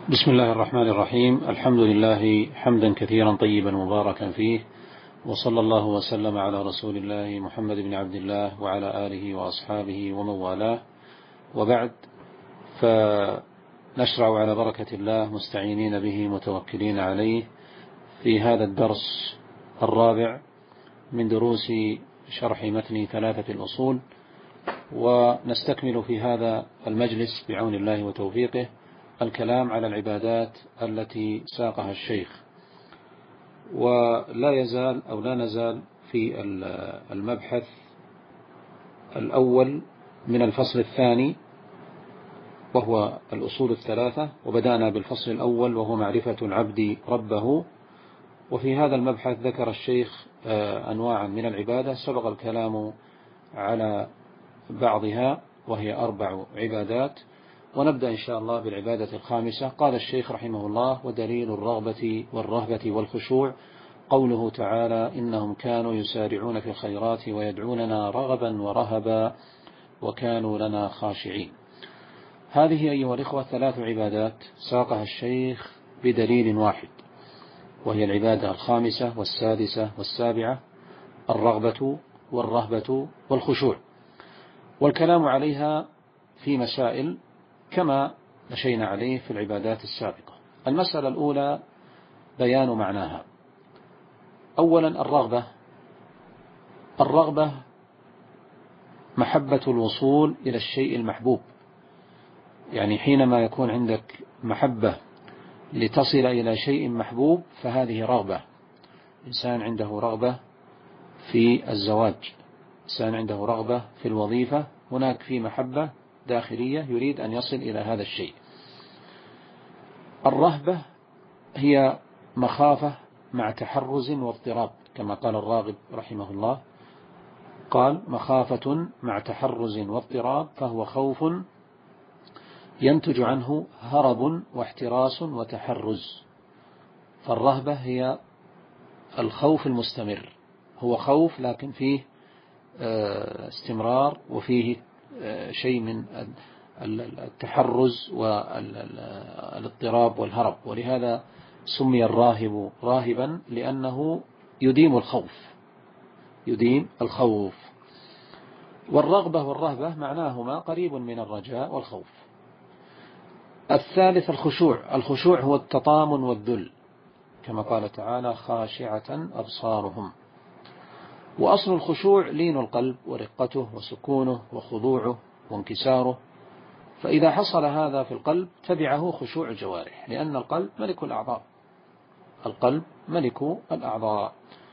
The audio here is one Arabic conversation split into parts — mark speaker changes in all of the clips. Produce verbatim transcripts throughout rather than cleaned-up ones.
Speaker 1: بسم الله الرحمن الرحيم. الحمد لله حمدا كثيرا طيبا مباركا فيه، وصلى الله وسلم على رسول الله محمد بن عبد الله وعلى آله وأصحابه ومن والاه، وبعد، فنشرع على بركة الله مستعينين به متوكلين عليه في هذا الدرس الرابع من دروس شرح متن ثلاثة الأصول، ونستكمل في هذا المجلس بعون الله وتوفيقه الكلام على العبادات التي ساقها الشيخ. ولا يزال أو لا نزال في المبحث الأول من الفصل الثاني وهو الأصول الثلاثة، وبدأنا بالفصل الأول وهو معرفة العبد ربه. وفي هذا المبحث ذكر الشيخ أنواعا من العبادة سبق الكلام على بعضها وهي أربع عبادات، ونبدأ إن شاء الله بالعبادة الخامسة. قال الشيخ رحمه الله: ودليل الرغبة والرهبة والخشوع قوله تعالى: إنهم كانوا يسارعون في الخيرات ويدعوننا رغبا ورهبا وكانوا لنا خاشعين. هذه أيها الإخوة ثلاث عبادات ساقها الشيخ بدليل واحد، وهي العبادة الخامسة والسادسة والسابعة: الرغبة والرهبة والخشوع، والكلام عليها في مسائل كما مشينا عليه في العبادات السابقة. المسألة الأولى بيان معناها. أولا الرغبة. الرغبة محبة الوصول إلى الشيء المحبوب، يعني حينما يكون عندك محبة لتصل إلى شيء محبوب فهذه رغبة. إنسان عنده رغبة في الزواج، إنسان عنده رغبة في الوظيفة، هناك في محبة داخلية يريد أن يصل إلى هذا الشيء. الرهبة هي مخافة مع تحرز واضطراب، كما قال الراغب رحمه الله، قال: مخافة مع تحرز واضطراب، فهو خوف ينتج عنه هرب واحتراس وتحرز. فالرهبة هي الخوف المستمر، هو خوف لكن فيه استمرار وفيه شيء من التحرز والاضطراب والهرب، ولهذا سمي الراهب راهبا لأنه يديم الخوف يديم الخوف. والرغبة والرهبة معناهما قريب من الرجاء والخوف. الثالث الخشوع. الخشوع هو التطامن والذل، كما قال تعالى: خاشعة أبصارهم. وأصل الخشوع لين القلب ورقته وسكونه وخضوعه وانكساره، فإذا حصل هذا في القلب تبعه خشوع الجوارح، لأن القلب ملك الأعضاء القلب ملك الأعضاء.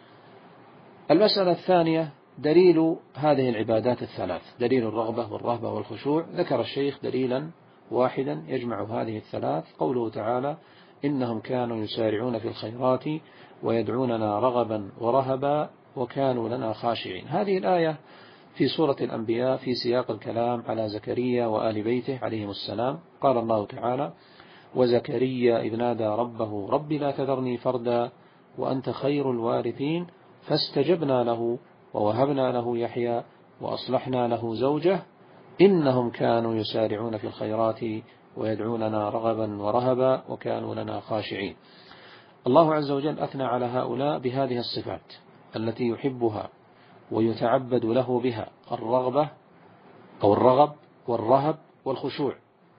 Speaker 1: المسألة الثانية دليل هذه العبادات الثلاث، دليل الرغبة والرهبة والخشوع. ذكر الشيخ دليلا واحدا يجمع هذه الثلاث، قوله تعالى: إنهم كانوا يسارعون في الخيرات ويدعوننا رغبا ورهبا وكانوا لنا خاشعين. هذه الآية في سورة الأنبياء في سياق الكلام على زكريا وآل بيته عليهم السلام. قال الله تعالى: وزكريا إذ نادى ربه رب لا تذرني فردا وأنت خير الوارثين فاستجبنا له ووهبنا له يحيى وأصلحنا له زوجه إنهم كانوا يسارعون في الخيرات ويدعوننا رغبا ورهبا وكانوا لنا خاشعين. الله عز وجل أثنى على هؤلاء بهذه الصفات التي يحبها ويتعبد له بها: الرغبة أو الرغب والرهب والخشوع،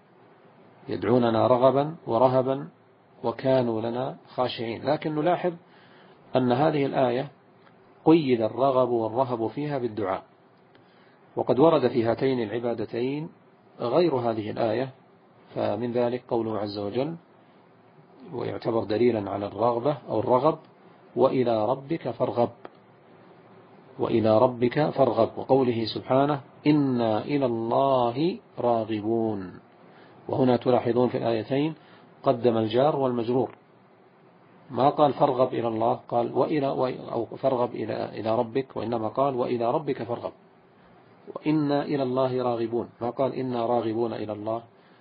Speaker 1: يدعوننا رغبا ورهبا وكانوا لنا خاشعين. لكن نلاحظ أن هذه الآية قيد الرغب والرهب فيها بالدعاء، وقد ورد في هاتين العبادتين غير هذه الآية، فمن ذلك قوله عز وجل، ويعتبر دليلا على الرغبة أو الرغب: وإلى ربك فارغب وإلى ربك فارغب وقوله سبحانه: إنا إلى الله راغبون. وهنا تلاحظون في الآيتين قدم الجار والمجرور، ما قال فارغب إلى الله، قال وإلى أو فارغب إلى إلى ربك، وإنما قال وإلى ربك فارغب. وإنا إلى الله راغبون، ما قال إنا راغبون إلى الله.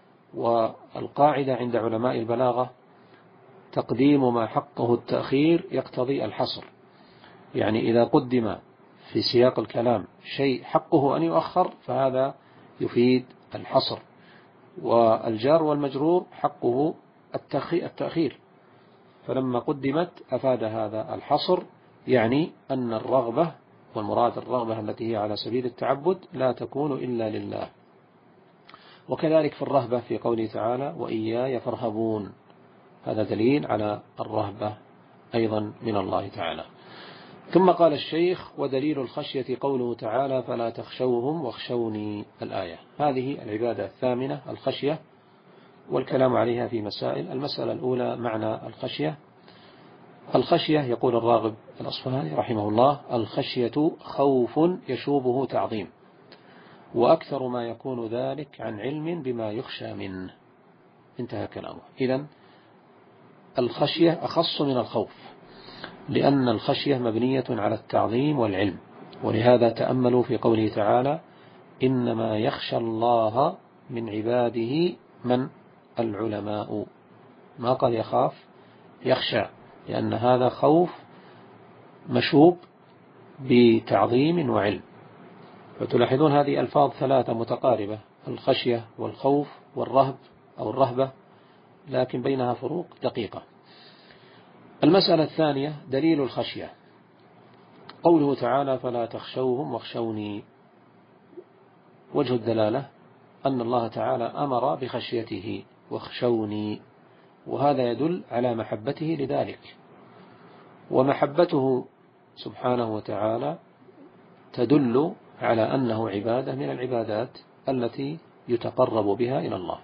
Speaker 1: والقاعدة عند علماء البلاغة: تقديم ما حقه التأخير يقتضي الحصر، يعني إذا قدم في سياق الكلام شيء حقه أن يؤخر فهذا يفيد الحصر، والجار والمجرور حقه التأخير، فلما قدمت أفاد هذا الحصر، يعني أن الرغبة، والمراد الرغبة التي هي على سبيل التعبد، لا تكون إلا لله. وكذلك في الرهبة في قوله تعالى وإياي فارهبون، هذا دليل على الرهبة أيضا من الله تعالى. ثم قال الشيخ ودليل الخشية قوله تعالى فلا تخشوهم واخشوني، الآية. هذه العبادة الثامنة الخشية، والكلام عليها في مسائل. المسألة الأولى معنى الخشية. الخشية يقول الراغب الأصفهاني رحمه الله الخشية خوف يشوبه تعظيم، وأكثر ما يكون ذلك عن علم بما يخشى منه. انتهى كلامه. إذن الخشية أخص من الخوف، لأن الخشية مبنية على التعظيم والعلم، ولهذا تأملوا في قوله تعالى إنما يخشى الله من عباده من العلماء، ما قال يخاف، يخشى، لأن هذا خوف مشوب بتعظيم وعلم. فتلاحظون هذه ألفاظ ثلاثة متقاربة، الخشية والخوف والرهب أو الرهبة، لكن بينها فروق دقيقة. المسألة الثانية دليل الخشية قوله تعالى فلا تخشوهم واخشوني. وجه الدلالة أن الله تعالى أمر بخشيته واخشوني، وهذا يدل على محبته لذلك، ومحبته سبحانه وتعالى تدل على أنه عبادة من العبادات التي يتقرب بها إلى الله.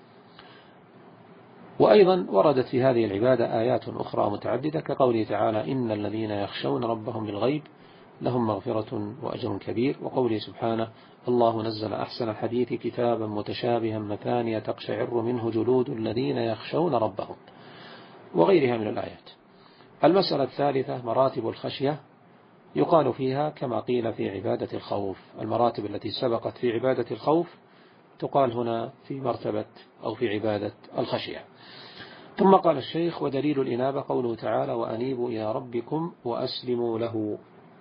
Speaker 1: وأيضا وردت في هذه العبادة آيات أخرى متعددة كقوله تعالى إن الذين يخشون ربهم بالغيب لهم مغفرة وأجر كبير، وقوله سبحانه الله نزل أحسن الحديث كتابا متشابها مثانية تقشعر منه جلود الذين يخشون ربهم، وغيرها من الآيات. المسألة الثالثة مراتب الخشية، يقال فيها كما قيل في عبادة الخوف، المراتب التي سبقت في عبادة الخوف تقال هنا في مرتبة أو في عبادة الخشية. ثم قال الشيخ ودليل الإنابة قوله تعالى وأنيبوا إلى ربكم وأسلموا له.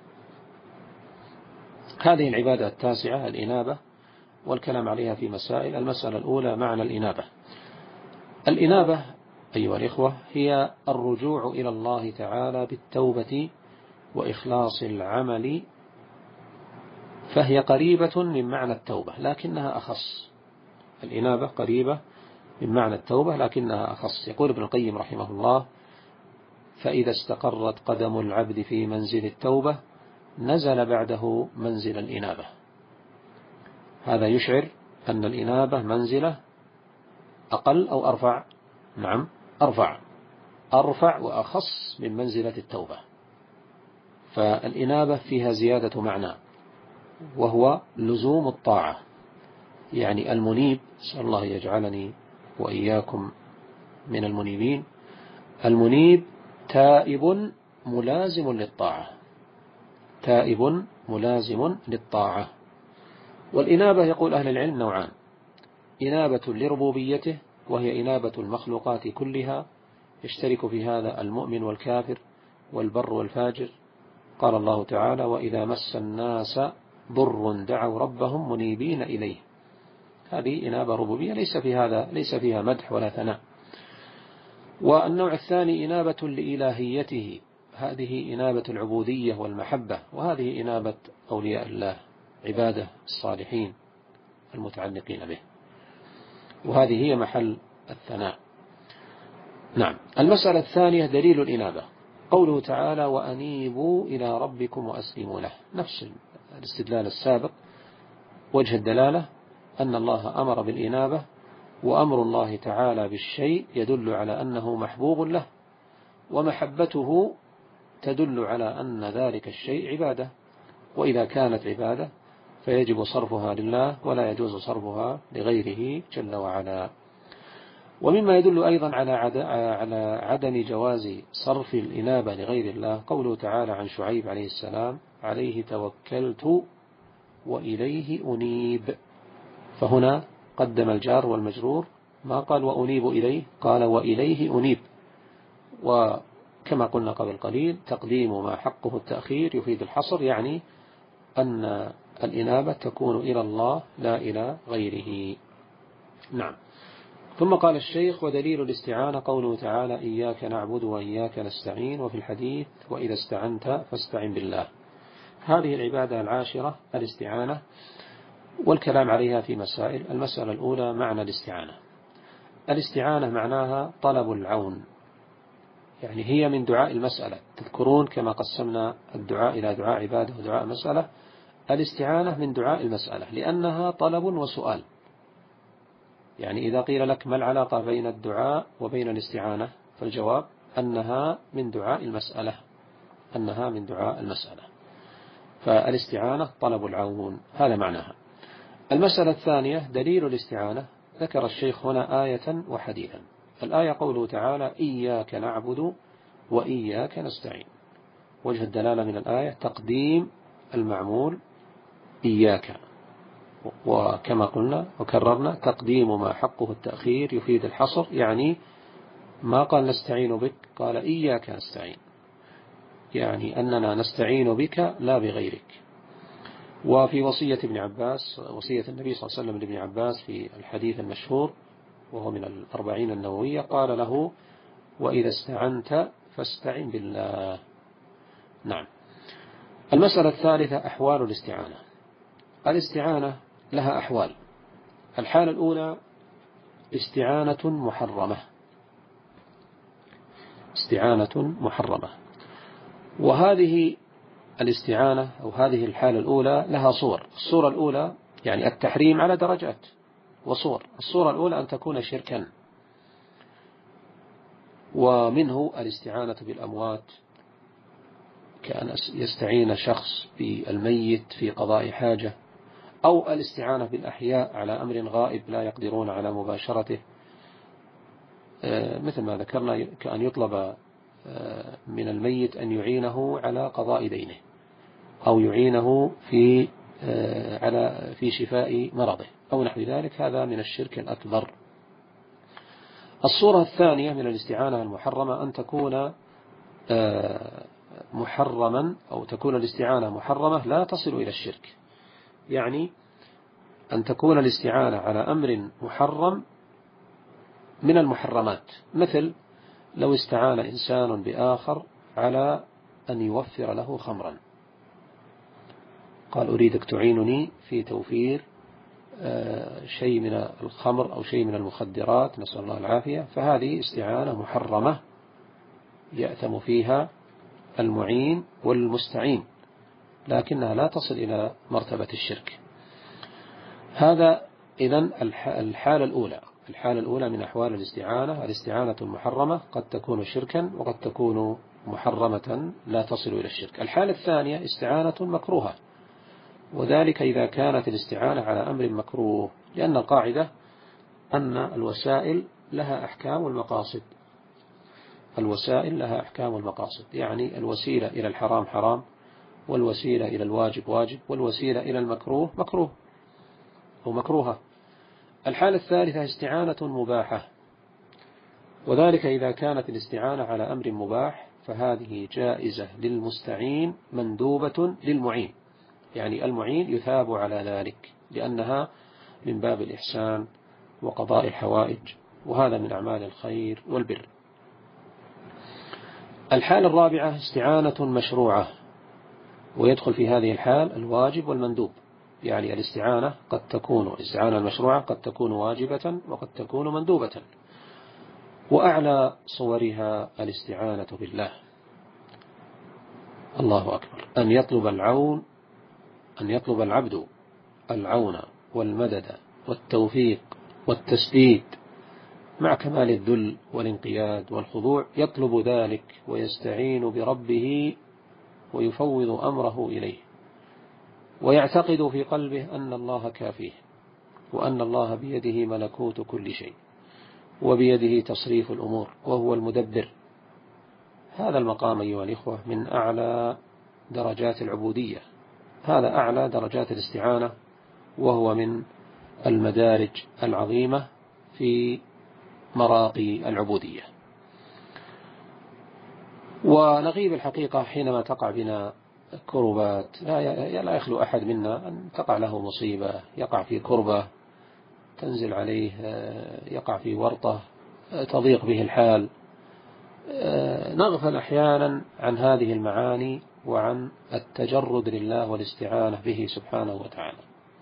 Speaker 1: هذه العبادة التاسعة الإنابة، والكلام عليها في مسائل. المسألة الأولى معنى الإنابة. الإنابة أيها الإخوة هي الرجوع إلى الله تعالى بالتوبة وإخلاص العمل، فهي قريبة من معنى التوبة لكنها أخص. الإنابة قريبة من معنى التوبة لكنها أخص. يقول ابن القيم رحمه الله فإذا استقرت قدم العبد في منزل التوبة نزل بعده منزل الإنابة. هذا يشعر أن الإنابة منزلة أقل أو أرفع؟ نعم أرفع، أرفع وأخص من منزلة التوبة. فالإنابة فيها زيادة معنى، وهو لزوم الطاعة، يعني المنيب، أسأل الله يجعلني وإياكم من المنيبين. المنيب تائب ملازم للطاعة، تائب ملازم للطاعة. والإنابة يقول أهل العلم نوعان، إنابة لربوبيته وهي إنابة المخلوقات كلها، يشترك في هذا المؤمن والكافر والبر والفاجر. قال الله تعالى وإذا مس الناس ضر دعوا ربهم منيبين إليه. هذه إنابة ربوبية ليس في هذا ليس فيها مدح ولا ثناء. والنوع الثاني إنابة لإلهيته، هذه إنابة العبودية والمحبة، وهذه إنابة أولياء الله عباده الصالحين المتعلقين به، وهذه هي محل الثناء. نعم. المسألة الثانية دليل الإنابة قوله تعالى وأنيبوا إلى ربكم وأسلموا له، نفس الاستدلال السابق. وجه الدلالة أن الله أمر بالإنابة، وأمر الله تعالى بالشيء يدل على أنه محبوب له، ومحبته تدل على أن ذلك الشيء عبادة، وإذا كانت عبادة فيجب صرفها لله ولا يجوز صرفها لغيره جل وعلا. ومما يدل أيضا على عدم جواز صرف الإنابة لغير الله قوله تعالى عن شعيب عليه السلام عليه توكلت وإليه أنيب، فهنا قدم الجار والمجرور، ما قال وأنيب إليه، قال وإليه أنيب. وكما قلنا قبل قليل تقديم ما حقه التأخير يفيد الحصر، يعني أن الإنابة تكون إلى الله لا إلى غيره. نعم. ثم قال الشيخ: ودليل الاستعانة قوله تعالى: إياك نعبد وإياك نستعين، وفي الحديث: وإذا استعنت فاستعن بالله. هذه العبادة العاشرة الاستعانة، والكلام عليها في مسائل. المسألة الأولى: معنى الاستعانة. الاستعانة معناها طلب العون، يعني هي من دعاء المسألة. تذكرون كما قسمنا الدعاء إلى دعاء عبادة ودعاء مسألة، الاستعانة من دعاء المسألة لأنها طلب وسؤال. يعني إذا قيل لك: ما العلاقة بين الدعاء وبين الاستعانة؟ فالجواب أنها من دعاء المسألة، أنها من دعاء المسألة. فالاستعانة طلب العون، هذا معناها. المسألة الثانية: دليل الاستعانة. ذكر الشيخ هنا آية وحديثا. الآية قوله تعالى: إياك نعبد وإياك نستعين. وجه الدلالة من الآية تقديم المعمول إياك، وكما قلنا وكررنا تقديم ما حقه التأخير يفيد الحصر، يعني ما قال نستعين بك، قال إياك نستعين، يعني أننا نستعين بك لا بغيرك. وفي وصية ابن عباس، وصية النبي صلى الله عليه وسلم لابن عباس في الحديث المشهور وهو من الأربعين النووية، قال له: وإذا استعنت فاستعن بالله. نعم. المسألة الثالثة: أحوال الاستعانة. الاستعانة لها أحوال. الحالة الأولى: استعانة محرمة. استعانة محرمة. وهذه الاستعانة أو هذه الحالة الأولى لها صور. الصورة الأولى يعني التحريم على درجات وصور. الصورة الأولى أن تكون شركا، ومنه الاستعانة بالأموات، كأن يستعين شخص بالميت في قضاء حاجة، أو الاستعانة بالأحياء على أمر غائب لا يقدرون على مباشرته، مثل ما ذكرنا كأن يطلب من الميت أن يعينه على قضاء دينه، أو يعينه في على في شفاء مرضه أو نحو ذلك. هذا من الشرك الأكبر. الصورة الثانية من الاستعانة المحرمة أن تكون محرما، أو تكون الاستعانة محرمة لا تصل إلى الشرك، يعني أن تكون الاستعانة على أمر محرم من المحرمات، مثل لو استعان إنسان بآخر على أن يوفر له خمرا، قال: أريدك تعينني في توفير شيء من الخمر أو شيء من المخدرات، نسأل الله العافية. فهذه استعانة محرمة يأثم فيها المعين والمستعين، لكنها لا تصل إلى مرتبة الشرك. هذا إذن الحالة الأولى. الحالة الأولى من أحوال الاستعانة: الاستعانة المحرمة قد تكون شركا وقد تكون محرمة لا تصل إلى الشرك. الحالة الثانية: استعانة مكروهة، وذلك إذا كانت الاستعانة على أمر مكروه، لأن القاعدة أن الوسائل لها أحكام المقاصد. الوسائل لها أحكام المقاصد، يعني الوسيلة إلى الحرام حرام، والوسيلة إلى الواجب واجب، والوسيلة إلى المكروه مكروه أو مكروهة. الحالة الثالثة: استعانة مباحة، وذلك إذا كانت الاستعانة على أمر مباح فهذه جائزة للمستعين مندوبة للمعين، يعني المعين يثاب على ذلك لأنها من باب الإحسان وقضاء الحوائج، وهذا من أعمال الخير والبر. الحالة الرابعة: استعانة مشروعة، ويدخل في هذه الحال الواجب والمندوب، يعني الاستعانة قد تكون الاستعانة المشروعة قد تكون واجبة وقد تكون مندوبة. وأعلى صورها الاستعانة بالله. الله أكبر. أن يطلب العون أن يطلب العبد العون والمدد والتوفيق والتسديد مع كمال الذل والانقياد والخضوع، يطلب ذلك ويستعين بربه ويفوض أمره إليه، ويعتقد في قلبه أن الله كافيه، وأن الله بيده ملكوت كل شيء، وبيده تصريف الأمور، وهو المدبر. هذا المقام أيها الإخوة من أعلى درجات العبودية، هذا أعلى درجات الاستعانة، وهو من المدارج العظيمة في مراقي العبودية. ونغيب الحقيقة حينما تقع بنا كربات، لا لا يخلو أحد منا أن تقع له مصيبة، يقع في كربة تنزل عليه، يقع في ورطة تضيق به الحال. نغفل أحيانا عن هذه المعاني وعن التجرد لله والاستعانة به سبحانه وتعالى،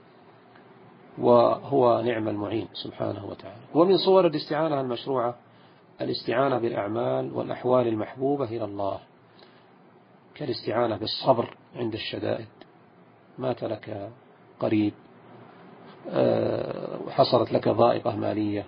Speaker 1: وهو نعم المعين سبحانه وتعالى. ومن صور الاستعانة المشروعة الاستعانة بالأعمال والأحوال المحبوبة إلى الله، كالاستعانة بالصبر عند الشدائد. مات لك قريب، وحصلت لك ضائقة مالية،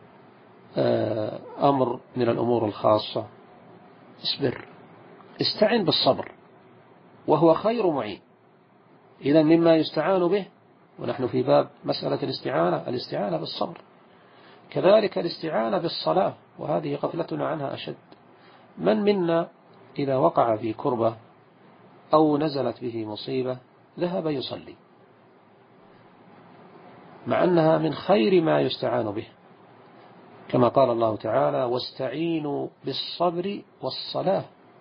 Speaker 1: أمر من الأمور الخاصة، اصبر، استعن بالصبر وهو خير معين. إذا مما يستعان به، ونحن في باب مسألة الاستعانة، الاستعانة بالصبر. كذلك الاستعانة بالصلاة، وهذه غفلتنا عنها أشد. من منا إذا وقع في كربة أو نزلت به مصيبة ذهب يصلي، مع أنها من خير ما يستعان به، كما قال الله تعالى: واستعينوا بالصبر والصلاة.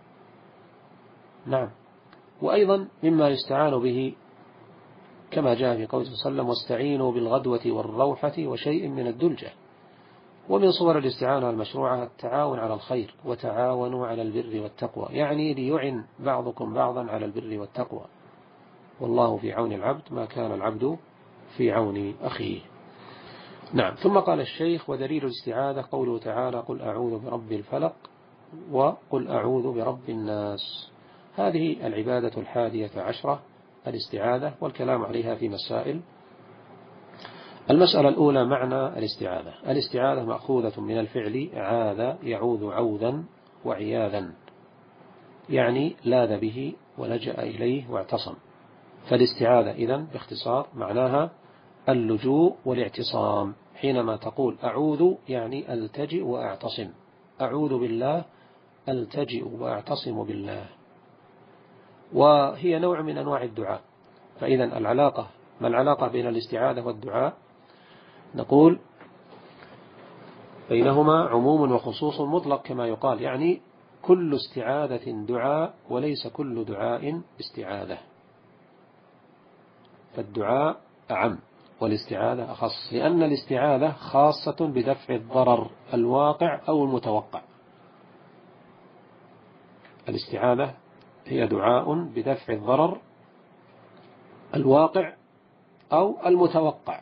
Speaker 1: نعم. وأيضا مما يستعان به كما جاء في قوله صلى الله عليه وسلم: واستعينوا بالغدوة والروحة وشيء من الدلجة. ومن صور الاستعانة المشروعة التعاون على الخير، وتعاونوا على البر والتقوى، يعني ليعن بعضكم بعضا على البر والتقوى، والله في عون العبد ما كان العبد في عون أخيه. نعم. ثم قال الشيخ: ودليل الاستعاذة قوله تعالى: قل أعوذ برب الفلق وقل أعوذ برب الناس. هذه العبادة الحادية عشرة، الاستعاذة، والكلام عليها في مسائل. المسألة الأولى معنى الاستعاذة. الاستعاذة مأخوذة من الفعل عاذ يعوذ عوذا وعياذا، يعني لاذ به ولجأ إليه واعتصم. فالاستعاذة إذن باختصار معناها اللجوء والاعتصام. حينما تقول أعوذ يعني ألتجئ وأعتصم، أعوذ بالله ألتجئ وأعتصم بالله. وهي نوع من أنواع الدعاء. فإذا العلاقة، ما العلاقة بين الاستعاذة والدعاء؟ نقول بينهما عموم وخصوص مطلق كما يقال، يعني كل استعاذة دعاء وليس كل دعاء استعاذة. فالدعاء أعم والاستعاذة أخص، لأن الاستعاذة خاصة بدفع الضرر الواقع أو المتوقع. الاستعاذة هي دعاء بدفع الضرر الواقع أو المتوقع.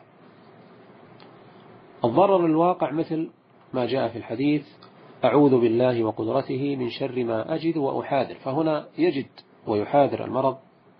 Speaker 1: الضرر الواقع مثل ما جاء في الحديث: أعوذ بالله وقدرته من شر ما أجد وأحاذر. فهنا يجد ويحاذر المرض،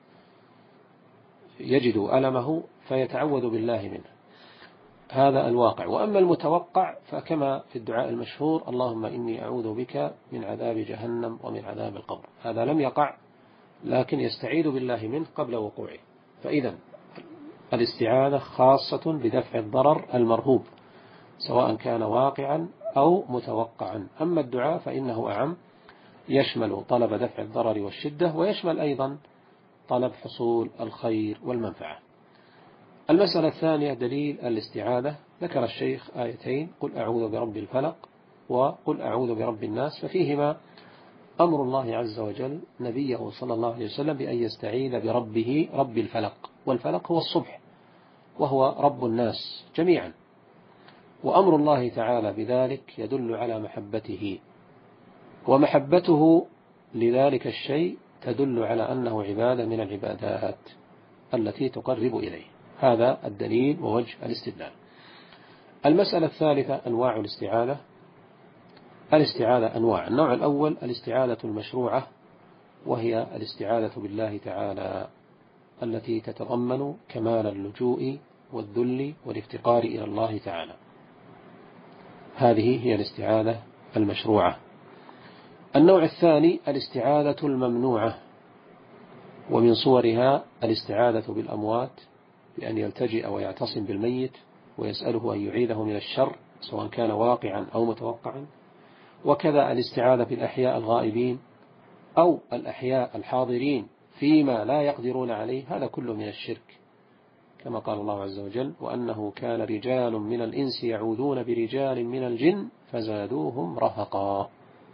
Speaker 1: يجد ألمه فيتعوذ بالله منه، هذا الواقع. وأما المتوقع فكما في الدعاء المشهور: اللهم إني أعوذ بك من عذاب جهنم ومن عذاب القبر. هذا لم يقع لكن يستعيذ بالله منه قبل وقوعه. فإذا الاستعاذة خاصة بدفع الضرر المرهوب سواء كان واقعا أو متوقعا. أما الدعاء فإنه أعم، يشمل طلب دفع الضرر والشدة، ويشمل أيضا طلب حصول الخير والمنفعة. المسألة الثانية دليل الاستعاذة. ذكر الشيخ آيتين: قل أعوذ برب الفلق وقل أعوذ برب الناس، ففيهما أمر الله عز وجل نبيه صلى الله عليه وسلم بأن يستعيذ بربه رب الفلق، والفلق هو الصبح وهو رب الناس جميعا. وأمر الله تعالى بذلك يدل على محبته، ومحبته لذلك الشيء تدل على أنه عبادة من العبادات التي تقرب إليه. هذا الدليل ووجه الاستدلال. المسألة الثالثة أنواع الاستعاذة. الاستعاذة أنواع. النوع الأول الاستعاذة المشروعة، وهي الاستعاذة بالله تعالى التي تتضمن كمال اللجوء والذل والافتقار إلى الله تعالى. هذه هي الاستعاذة المشروعة. النوع الثاني الاستعاذة الممنوعة، ومن صورها الاستعاذة بالأموات بأن يلتجئ ويعتصم بالميت ويسأله أن يعيذه من الشر سواء كان واقعا أو متوقعا. وكذا الاستعاذة بالأحياء الغائبين أو الأحياء الحاضرين فيما لا يقدرون عليه، هذا كله من الشرك، كما قال الله عز وجل: وأنه كان رجال من الإنس يعوذون برجال من الجن فزادوهم رهقا.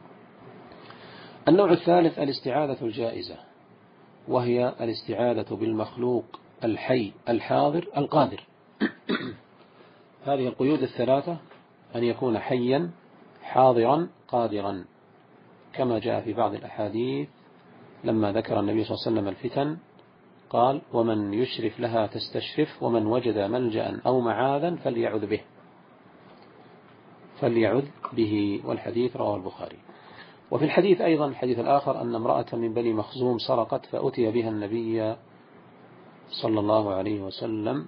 Speaker 1: النوع الثالث الاستعاذة الجائزة، وهي الاستعاذة بالمخلوق الحي الحاضر القادر. هذه القيود الثلاثة: أن يكون حيا حاضرا قادرا، كما جاء في بعض الأحاديث لما ذكر النبي صلى الله عليه وسلم الفتن قال: ومن يشرف لها تستشرف، ومن وجد ملجأ أو معاذا فليعذ به فليعذ به والحديث رواه البخاري. وفي الحديث أيضا الحديث الآخر أن امرأة من بني مخزوم سرقت فأتي بها النبي صلى الله عليه وسلم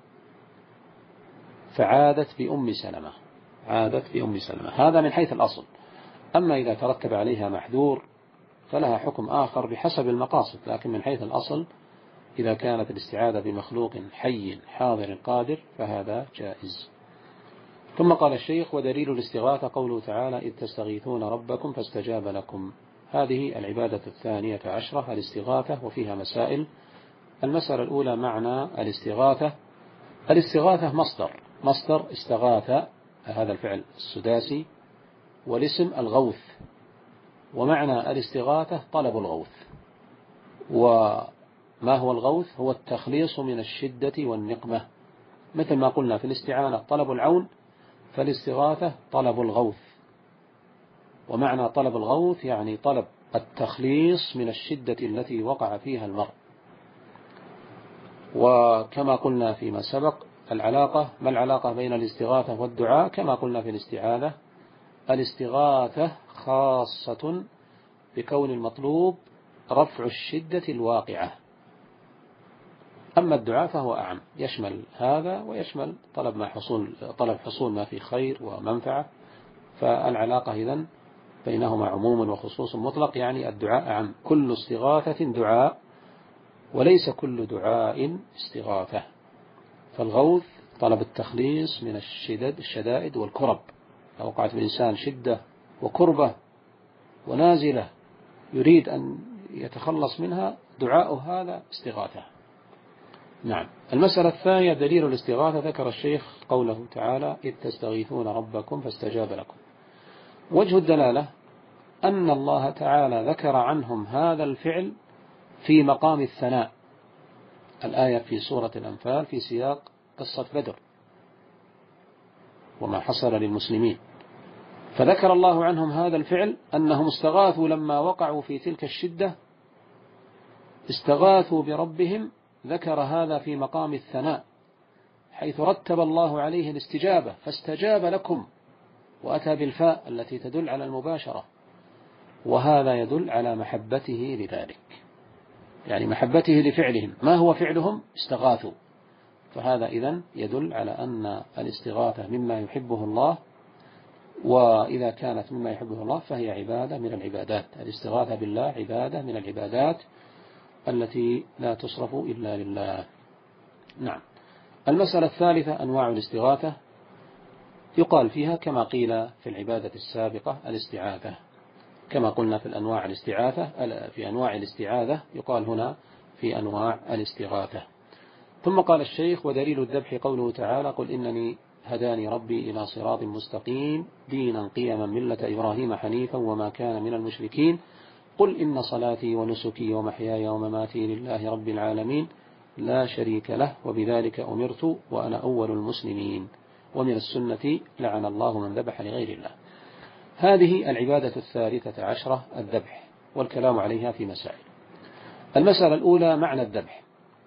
Speaker 1: فعادت بأم سلمة عادت بأم سلمة. هذا من حيث الأصل. أما إذا ترتب عليها محذور فلها حكم آخر بحسب المقاصد، لكن من حيث الأصل إذا كانت الاستعاذة بمخلوق حي حاضر قادر فهذا جائز. ثم قال الشيخ: ودليل الاستغاثة قوله تعالى: إذ تستغيثون ربكم فاستجاب لكم. هذه العبادة الثانية عشرة الاستغاثة، وفيها مسائل. المسألة الأولى: معنى الاستغاثة. الاستغاثة مصدر مصدر استغاثة، هذا الفعل السداسي، والاسم الغوث. ومعنى الاستغاثة طلب الغوث. وما هو الغوث؟ هو التخليص من الشدة والنقمة، مثل ما قلنا في الاستعانة طلب العون، فالاستغاثة طلب الغوث. ومعنى طلب الغوث يعني طلب التخليص من الشدة التي وقع فيها المرء. وكما قلنا فيما سبق العلاقة، ما العلاقة بين الاستغاثة والدعاء؟ كما قلنا في الاستعاذة، الاستغاثة خاصة بكون المطلوب رفع الشدة الواقعة، أما الدعاء فهو أعم، يشمل هذا ويشمل طلب ما حصول طلب حصول ما في خير ومنفعة. فالعلاقة إذن بينهما عموم وخصوص مطلق، يعني الدعاء أعم. كل استغاثة دعاء وليس كل دعاء استغاثة. فالغوث طلب التخليص من الشدد الشدائد والكرب، لو وقعت بالإنسان شدة وكربة ونازلة يريد أن يتخلص منها، دعاء هذا استغاثة. نعم. المسألة الثانية: دليل الاستغاثة. ذكر الشيخ قوله تعالى: إذ تستغيثون ربكم فاستجاب لكم. وجه الدلالة أن الله تعالى ذكر عنهم هذا الفعل في مقام الثناء. الآية في سورة الأنفال في سياق قصة بدر وما حصل للمسلمين، فذكر الله عنهم هذا الفعل أنهم استغاثوا لما وقعوا في تلك الشدة، استغاثوا بربهم. ذكر هذا في مقام الثناء حيث رتب الله عليه الاستجابة، فاستجاب لكم، وأتى بالفاء التي تدل على المباشرة، وهذا يدل على محبته لذلك، يعني محبته لفعلهم. ما هو فعلهم؟ استغاثوا. فهذا إذن يدل على أن الاستغاثة مما يحبه الله، وإذا كانت مما يحبه الله فهي عبادة من العبادات. الاستغاثة بالله عبادة من العبادات التي لا تصرف إلا لله. نعم. المسألة الثالثة: أنواع الاستغاثة. يقال فيها كما قيل في العبادة السابقة الاستعاذة، كما قلنا في الأنواع الاستعاذة في أنواع الاستعاذة يقال هنا في أنواع الاستغاثة. ثم قال الشيخ: ودليل الذبح قوله تعالى: قل إنني هداني ربي إلى صراط مستقيم دينا قيما ملة إبراهيم حنيفا وما كان من المشركين قل إن صلاتي ونسكي ومحياي ومماتي لله رب العالمين لا شريك له وبذلك أمرت وأنا أول المسلمين ومن السنة لعن الله من ذبح لغير الله. هذه العبادة الثالثة عشرة الذبح، والكلام عليها في مسائل. المسألة الأولى: معنى الذبح.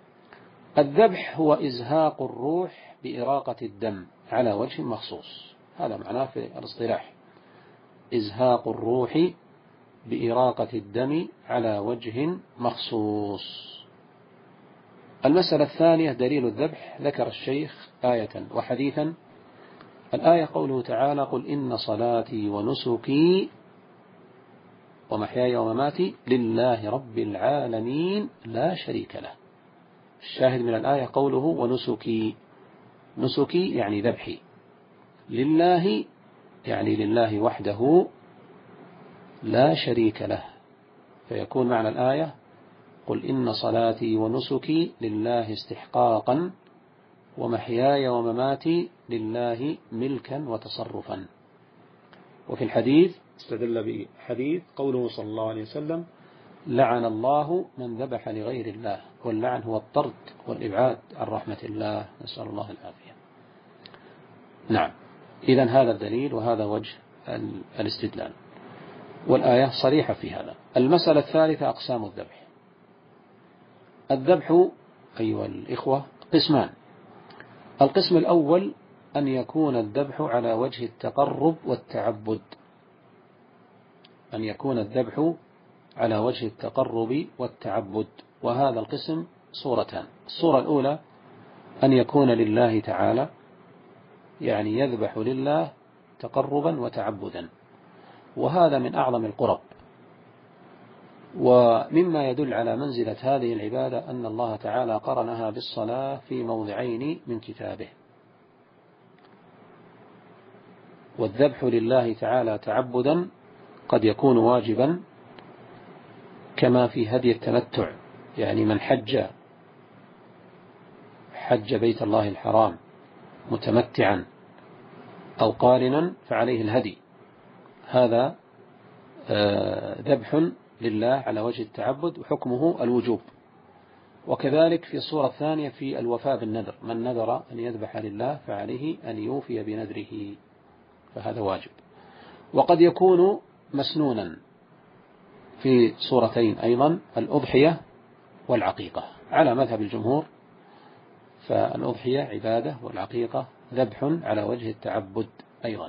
Speaker 1: الذبح هو إزهاق الروح بإراقة الدم على وجه مخصوص، هذا معناه في الاصطلاح، إزهاق الروح بإراقة الدم على وجه مخصوص. المسألة الثانية: دليل الذبح. ذكر الشيخ آية وحديثا. الآية قوله تعالى: قل إن صلاتي ونسكي ومحياي ومماتي لله رب العالمين لا شريك له. الشاهد من الآية قوله ونسكي، نسكي يعني ذبحي، لله يعني لله وحده لا شريك له، فيكون معنى الآية: قل إن صلاتي ونسكي لله استحقاقا ومحياي ومماتي لله ملكا وتصرفا. وفي الحديث استدل بحديث قوله صلى الله عليه وسلم: لعن الله من ذبح لغير الله. واللعن هو الطرد والإبعاد عن رحمة الله، نسأل الله العافية. نعم. إذن هذا الدليل وهذا وجه الاستدلال، والآية صريحة في هذا. المسألة الثالثة أقسام الذبح. الذبح أيها الإخوة قسمان. القسم الأول أن يكون الذبح على وجه التقرب والتعبد، أن يكون الذبح على وجه التقرب والتعبد، وهذا القسم صورتان. الصورة الأولى أن يكون لله تعالى، يعني يذبح لله تقربا وتعبدا، وهذا من أعظم القرب. ومما يدل على منزلة هذه العبادة أن الله تعالى قرنها بالصلاة في موضعين من كتابه. والذبح لله تعالى تعبدا قد يكون واجبا كما في هدي التمتع، يعني من حج حج بيت الله الحرام متمتعا أو قارنا فعليه الهدي، هذا ذبح لله على وجه التعبد وحكمه الوجوب. وكذلك في الصورة الثانية في الوفاء بالنذر، من نذر أن يذبح لله فعليه أن يوفي بنذره، فهذا واجب. وقد يكون مسنونا في صورتين أيضا، الأضحية والعقيقة على مذهب الجمهور، فالأضحية عبادة والعقيقة ذبح على وجه التعبد أيضا.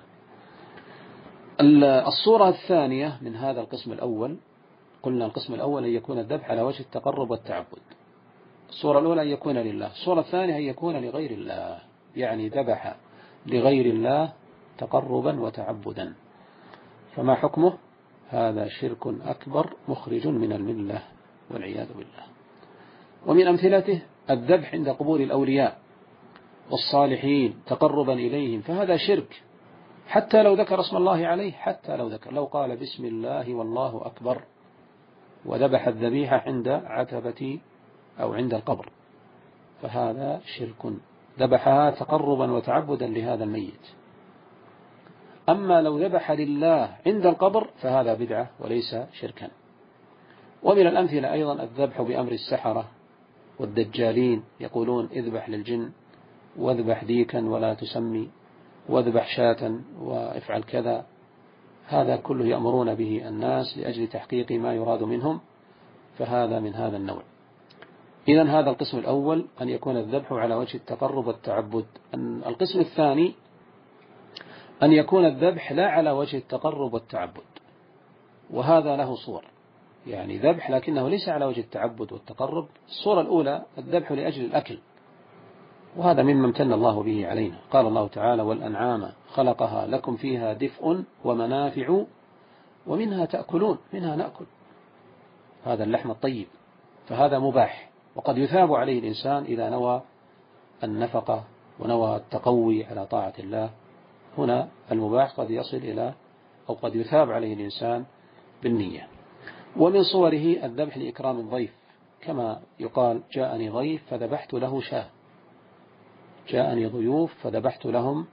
Speaker 1: الصورة الثانية من هذا القسم الأول، قلنا القسم الأول أن يكون الذبح على وجه التقرب والتعبد، الصورة الأولى أن يكون لله، الصورة الثانية أن يكون لغير الله، يعني ذبح لغير الله تقربا وتعبدا، فما حكمه؟ هذا شرك أكبر مخرج من الملة والعياذ بالله. ومن أمثلته الذبح عند قبور الأولياء والصالحين تقربا إليهم، فهذا شرك حتى لو ذكر اسم الله عليه، حتى لو ذكر، لو قال بسم الله والله أكبر وذبح الذبيحة عند عتبة أو عند القبر، فهذا شرك، ذبحها تقربا وتعبدا لهذا الميت. أما لو ذبح لله عند القبر فهذا بدعة وليس شركا. ومن الأمثلة أيضا الذبح بأمر السحرة والدجالين، يقولون اذبح للجن واذبح ديكا ولا تسمي واذبح شاة وافعل كذا، هذا كله يأمرون به الناس لأجل تحقيق ما يراد منهم، فهذا من هذا النوع. إذن هذا القسم الأول أن يكون الذبح على وجه التقرب والتعبد. القسم الثاني أن يكون الذبح لا على وجه التقرب والتعبد، وهذا له صور، يعني ذبح لكنه ليس على وجه التعبد والتقرب. الصورة الأولى الذبح لأجل الأكل، وهذا مما امتن الله به علينا. قال الله تعالى والأنعام خلقها لكم فيها دفء ومنافع ومنها تأكلون، منها نأكل، هذا اللحم الطيب، فهذا مباح، وقد يثاب عليه الإنسان إذا نوى النفقة ونوى التقوي على طاعة الله. هنا المباح قد يصل إلى أو قد يثاب عليه الإنسان بالنية. ومن صوره الذبح لإكرام الضيف، كما يقال جاءني ضيف فذبحت له شاة، جاءني ضيوف فذبحت لهم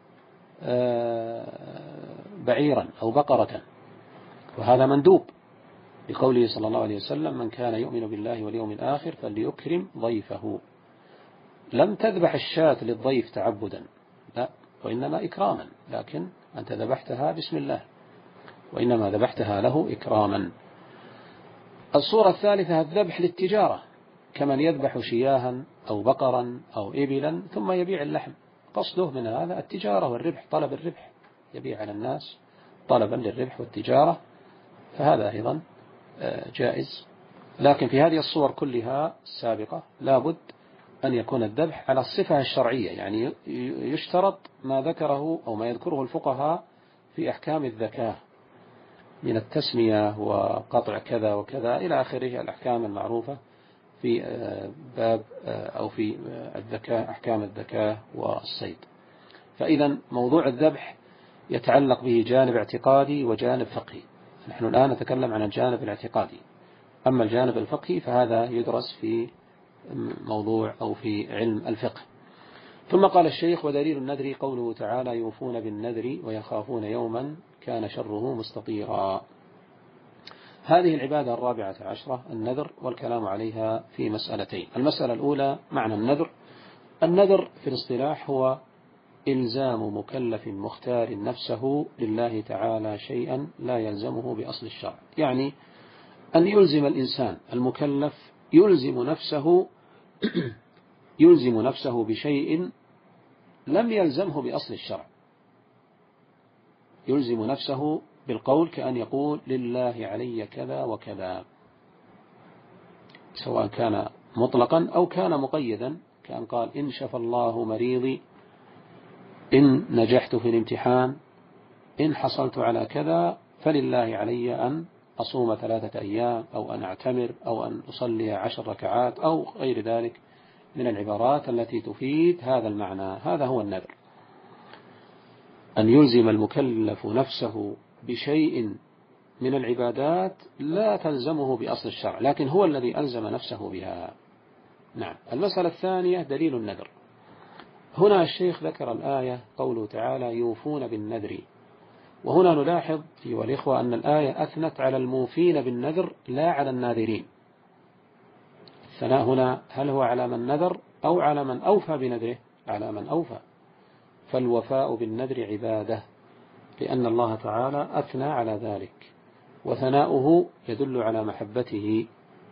Speaker 1: بعيرا أو بقرة، وهذا مندوب بقوله صلى الله عليه وسلم من كان يؤمن بالله واليوم الآخر فليكرم ضيفه. لم تذبح الشاة للضيف تعبدا، لا، وإنما إكراما، لكن أنت ذبحتها بسم الله، وإنما ذبحتها له إكراما. الصورة الثالثة الذبح للتجارة، كمن يذبح شياها أو بقرا أو إبلا ثم يبيع اللحم، قصده من هذا التجارة والربح، طلب الربح، يبيع على الناس طلبا للربح والتجارة، فهذا أيضا جائز. لكن في هذه الصور كلها السابقة لابد أن يكون الذبح على الصفة الشرعية، يعني يشترط ما ذكره أو ما يذكره الفقهاء في أحكام الذكاة من التسمية وقطع كذا وكذا إلى آخره، الأحكام المعروفة في باب أو في الذكاة، أحكام الذكاة والصيد. فإذا موضوع الذبح يتعلق به جانب اعتقادي وجانب فقهي، نحن الآن نتكلم عن الجانب الاعتقادي، أما الجانب الفقهي فهذا يدرس في موضوع أو في علم الفقه. ثم قال الشيخ ودليل النذر قوله تعالى يوفون بالنذر ويخافون يوما كان شره مستطيرا. هذه العبادة الرابعة عشرة النذر، والكلام عليها في مسألتين. المسألة الأولى معنى النذر. النذر في الاصطلاح هو إلزام مكلف مختار نفسه لله تعالى شيئا لا يلزمه بأصل الشرع. يعني أن يلزم الإنسان المكلف يلزم نفسه يلزم نفسه بشيء لم يلزمه بأصل الشرع، يلزم نفسه بالقول كأن يقول لله علي كذا وكذا، سواء كان مطلقا أو كان مقيدا، كأن قال إن شفى الله مريضي، إن نجحت في الامتحان، إن حصلت على كذا فلله علي أن أصوم ثلاثة أيام أو أن أعتمر أو أن أصلي عشر ركعات أو غير ذلك من العبارات التي تفيد هذا المعنى. هذا هو النذر، أن يلزم المكلف نفسه بشيء من العبادات لا تلزمه بأصل الشرع، لكن هو الذي ألزم نفسه بها. نعم. المسألة الثانية دليل النذر. هنا الشيخ ذكر الآية قوله تعالى يوفون بالنذر، وهنا نلاحظ أيها الإخوة أن الآية أثنت على الموفين بالنذر لا على الناذرين. الثناء هنا هل هو على من نذر أو على من أوفى بنذره؟ على من أوفى، فالوفاء بالنذر عبادة، لأن الله تعالى أثنى على ذلك، وثناؤه يدل على محبته،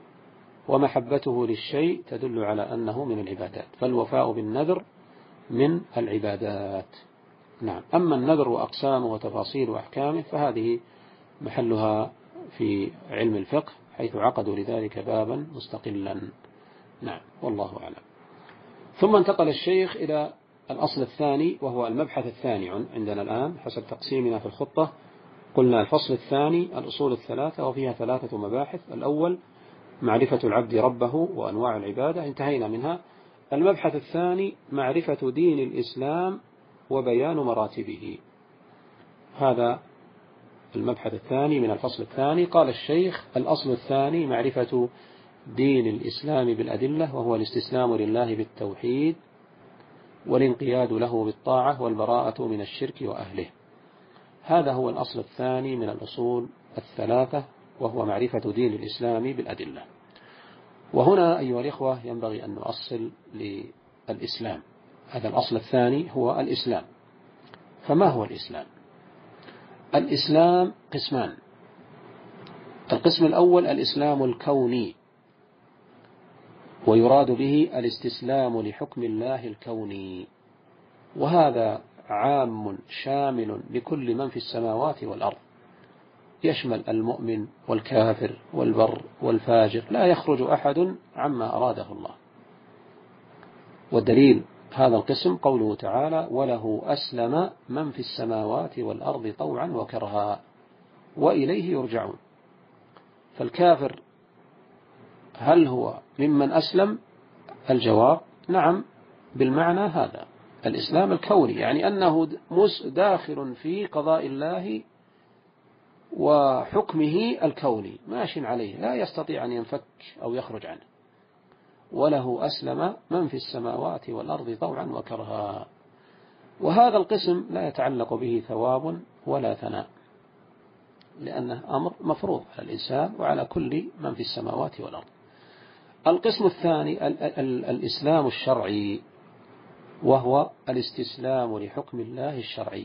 Speaker 1: ومحبته للشيء تدل على أنه من العبادات، فالوفاء بالنذر من العبادات. نعم. أما النذر وأقسامه وتفاصيل وأحكامه فهذه محلها في علم الفقه، حيث عقدوا لذلك بابا مستقلا. نعم، والله أعلم. ثم انتقل الشيخ إلى الأصل الثاني، وهو المبحث الثاني عندنا الآن حسب تقسيمنا في الخطة. قلنا الفصل الثاني الأصول الثلاثة، وفيها ثلاثة مباحث. الأول معرفة العبد ربه وأنواع العبادة، انتهينا منها. المبحث الثاني معرفة دين الإسلام وبيان مراتبه، هذا المبحث الثاني من الفصل الثاني. قال الشيخ الأصل الثاني معرفة دين الإسلام بالأدلة، وهو الاستسلام لله بالتوحيد والانقياد له بالطاعة والبراءة من الشرك وأهله. هذا هو الأصل الثاني من الأصول الثلاثة، وهو معرفة دين الإسلام بالأدلة. وهنا أيها الإخوة ينبغي أن نؤصل للإسلام. هذا الأصل الثاني هو الإسلام. فما هو الإسلام؟ الإسلام قسمان. القسم الأول الإسلام الكوني، ويراد به الاستسلام لحكم الله الكوني، وهذا عام شامل لكل من في السماوات والأرض، يشمل المؤمن والكافر والبر والفاجر، لا يخرج أحد عما أراده الله. والدليل هذا القسم قوله تعالى وله أسلم من في السماوات والأرض طوعا وكرها وإليه يرجعون. فالكافر هل هو ممن أسلم؟ الجواب نعم، بالمعنى هذا الإسلام الكوني، يعني أنه داخل في قضاء الله وحكمه الكوني، ماش عليه، لا يستطيع أن ينفك أو يخرج عنه. وله أسلم من في السماوات والأرض طوعا وكرها. وهذا القسم لا يتعلق به ثواب ولا ثناء، لأنه أمر مفروض على الإنسان وعلى كل من في السماوات والأرض. القسم الثاني الإسلام الشرعي، وهو الاستسلام لحكم الله الشرعي،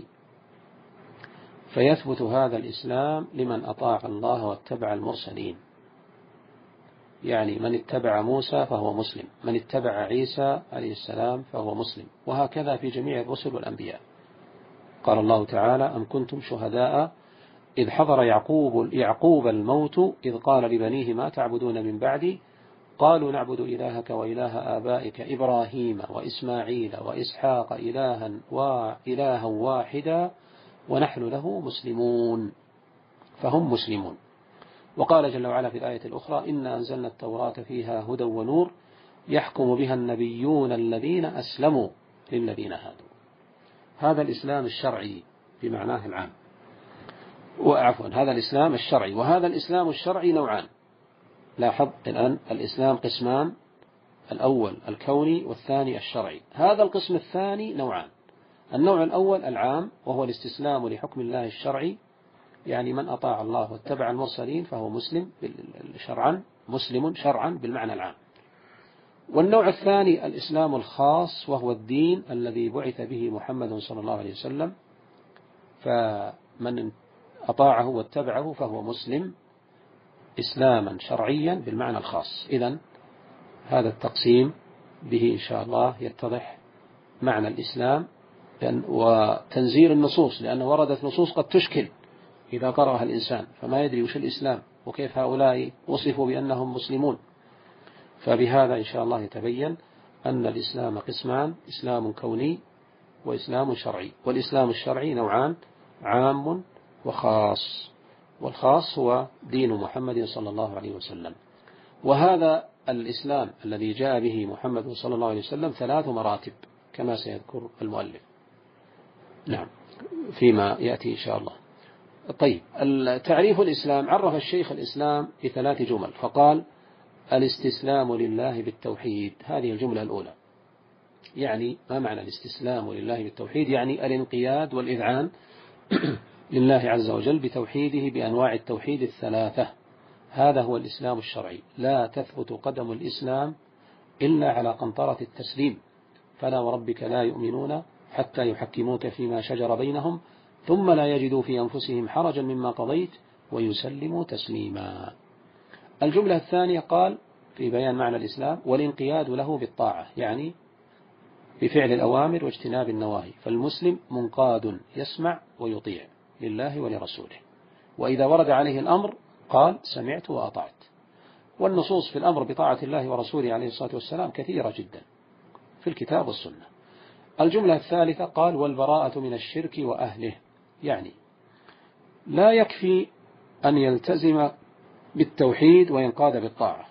Speaker 1: فيثبت هذا الإسلام لمن أطاع الله واتبع المرسلين، يعني من اتبع موسى فهو مسلم، من اتبع عيسى عليه السلام فهو مسلم، وهكذا في جميع الرسل والأنبياء. قال الله تعالى أم كنتم شهداء إذ حضر يعقوب, يعقوب الموت إذ قال لبنيه ما تعبدون من بعدي قالوا نعبد إلهك وإله آبائك إبراهيم وإسماعيل وإسحاق إلها وإلها واحدا ونحن له مسلمون، فهم مسلمون. وقال جل وعلا في الآية الأخرى إنا أنزلنا التوراة فيها هدى ونور يحكم بها النبيون الذين أسلموا للذين هادوا. هذا الإسلام الشرعي بمعناه العام، وعفوا هذا الإسلام الشرعي. وهذا الإسلام الشرعي نوعان، لاحظ الآن الإسلام قسمان، الأول الكوني والثاني الشرعي. هذا القسم الثاني نوعان، النوع الأول العام وهو الاستسلام لحكم الله الشرعي، يعني من أطاع الله واتبع المرسلين فهو مسلم شرعا، مسلم شرعا بالمعنى العام. والنوع الثاني الإسلام الخاص، وهو الدين الذي بعث به محمد صلى الله عليه وسلم، فمن أطاعه واتبعه فهو مسلم إسلاما شرعيا بالمعنى الخاص. إذن هذا التقسيم به إن شاء الله يتضح معنى الإسلام وتنزيل النصوص، لأن وردت نصوص قد تشكل إذا قرأها الإنسان فما يدري وش الإسلام وكيف هؤلاء وصفوا بأنهم مسلمون. فبهذا إن شاء الله يتبين أن الإسلام قسمان: إسلام كوني وإسلام شرعي. والإسلام الشرعي نوعان: عام وخاص. والخاص هو دين محمد صلى الله عليه وسلم. وهذا الإسلام الذي جاء به محمد صلى الله عليه وسلم ثلاث مراتب كما سيذكر المؤلف نعم فيما يأتي إن شاء الله. طيب، تعريف الإسلام: عرف الشيخ الإسلام بثلاث جمل، فقال: الاستسلام لله بالتوحيد. هذه الجملة الأولى. يعني ما معنى الاستسلام لله بالتوحيد؟ يعني الانقياد والإذعان لله عز وجل بتوحيده بأنواع التوحيد الثلاثة. هذا هو الإسلام الشرعي. لا تثبت قدم الإسلام إلا على قنطرة التسليم. فلا وربك لا يؤمنون حتى يحكموك فيما شجر بينهم ثم لا يجدوا في أنفسهم حرجا مما قضيت ويسلموا تسليما. الجملة الثانية قال في بيان معنى الإسلام: والانقياد له بالطاعة، يعني بفعل الأوامر واجتناب النواهي. فالمسلم منقاد يسمع ويطيع لله ولرسوله، وإذا ورد عليه الأمر قال: سمعت وأطعت. والنصوص في الأمر بطاعة الله ورسوله عليه الصلاة والسلام كثيرة جدا في الكتاب والسنة. الجملة الثالثة قال: والبراءة من الشرك وأهله، يعني لا يكفي أن يلتزم بالتوحيد وينقاد بالطاعة،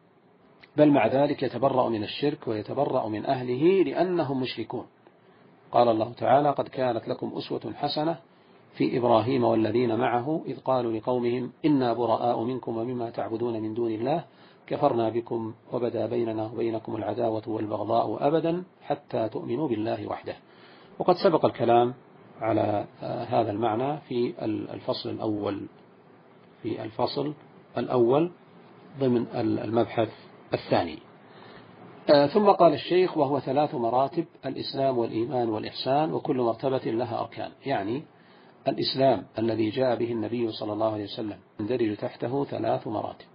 Speaker 1: بل مع ذلك يتبرأ من الشرك ويتبرأ من أهله لأنهم مشركون. قال الله تعالى: قد كانت لكم أسوة حسنة في إبراهيم والذين معه إذ قالوا لقومهم إنا براء منكم ومما تعبدون من دون الله كفرنا بكم وبدا بيننا وبينكم العداوة والبغضاء أبدا حتى تؤمنوا بالله وحده. وقد سبق الكلام على هذا المعنى في الفصل الأول في الفصل الأول ضمن المبحث الثاني. ثم قال الشيخ: وهو ثلاث مراتب: الإسلام والإيمان والإحسان، وكل مرتبة لها أركان. يعني الإسلام الذي جاء به النبي صلى الله عليه وسلم يندرج تحته ثلاث مراتب: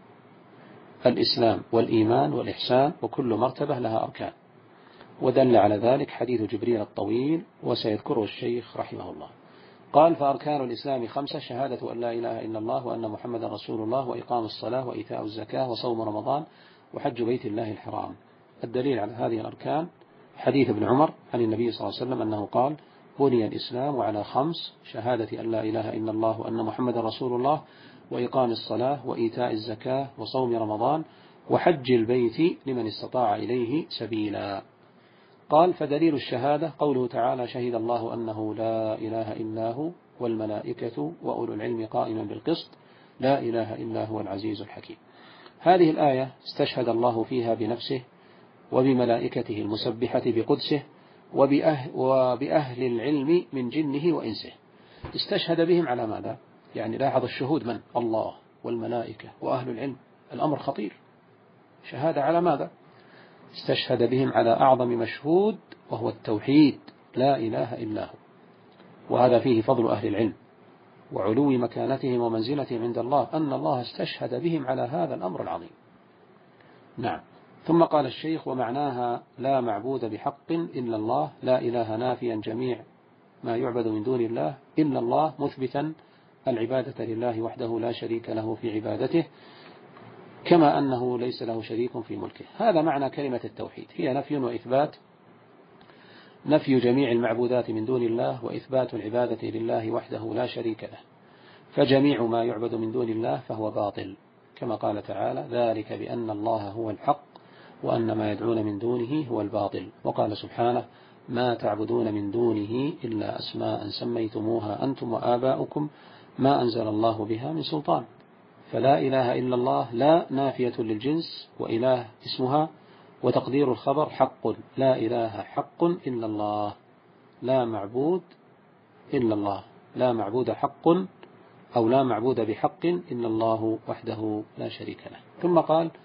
Speaker 1: الإسلام والإيمان والإحسان، وكل مرتبة لها أركان. ودل على ذلك حديث جبريل الطويل وسيذكره الشيخ رحمه الله. قال: فأركان الإسلام خمسة: شهادة أن لا إله إلا الله وأن محمد رسول الله، وإقام الصلاة، وإيتاء الزكاة، وصوم رمضان، وحج بيت الله الحرام. الدليل على هذه الأركان حديث ابن عمر عن النبي صلى الله عليه وسلم أنه قال: بني الإسلام على خمس: شهادة أن لا إله إلا الله وأن محمد رسول الله، وإقام الصلاة، وإيتاء الزكاة، وصوم رمضان، وحج البيت لمن استطاع إليه سبيلا. قال: فدليل الشهادة قوله تعالى: شهد الله أنه لا إله إلا هو والملائكة وأولو العلم قائما بالقسط لا إله إلا هو العزيز الحكيم. هذه الآية استشهد الله فيها بنفسه وبملائكته المسبحة بقدسه وبأهل, وبأهل العلم من جنه وإنسه. استشهد بهم على ماذا؟ يعني لاحظ الشهود من؟ الله والملائكة وأهل العلم. الأمر خطير. شهادة على ماذا؟ استشهد بهم على أعظم مشهود وهو التوحيد، لا إله إلا هو. وهذا فيه فضل أهل العلم وعلو مكانتهم ومنزلتهم عند الله، أن الله استشهد بهم على هذا الأمر العظيم. نعم. ثم قال الشيخ: ومعناها لا معبود بحق إلا الله، لا إله نافيا جميع ما يعبد من دون الله إلا الله، مثبتا العبادة لله وحده لا شريك له في عبادته، كما أنه ليس له شريك في ملكه. هذا معنى كلمة التوحيد، هي نفي وإثبات، نفي جميع المعبودات من دون الله وإثبات العبادة لله وحده لا شريك له. فجميع ما يعبد من دون الله فهو باطل، كما قال تعالى: ذلك بأن الله هو الحق وأن ما يدعون من دونه هو الباطل. وقال سبحانه: ما تعبدون من دونه إلا أسماء سميتموها أنتم وآباؤكم ما أنزل الله بها من سلطان. فلا إله إلا الله لا نافية للجنس، وإله اسمها، وتقدير الخبر حق، لا إله حق إلا الله، لا معبود إلا الله، لا معبود حق أو لا معبود بحق إلا الله وحده لا شريك له. ثم قال: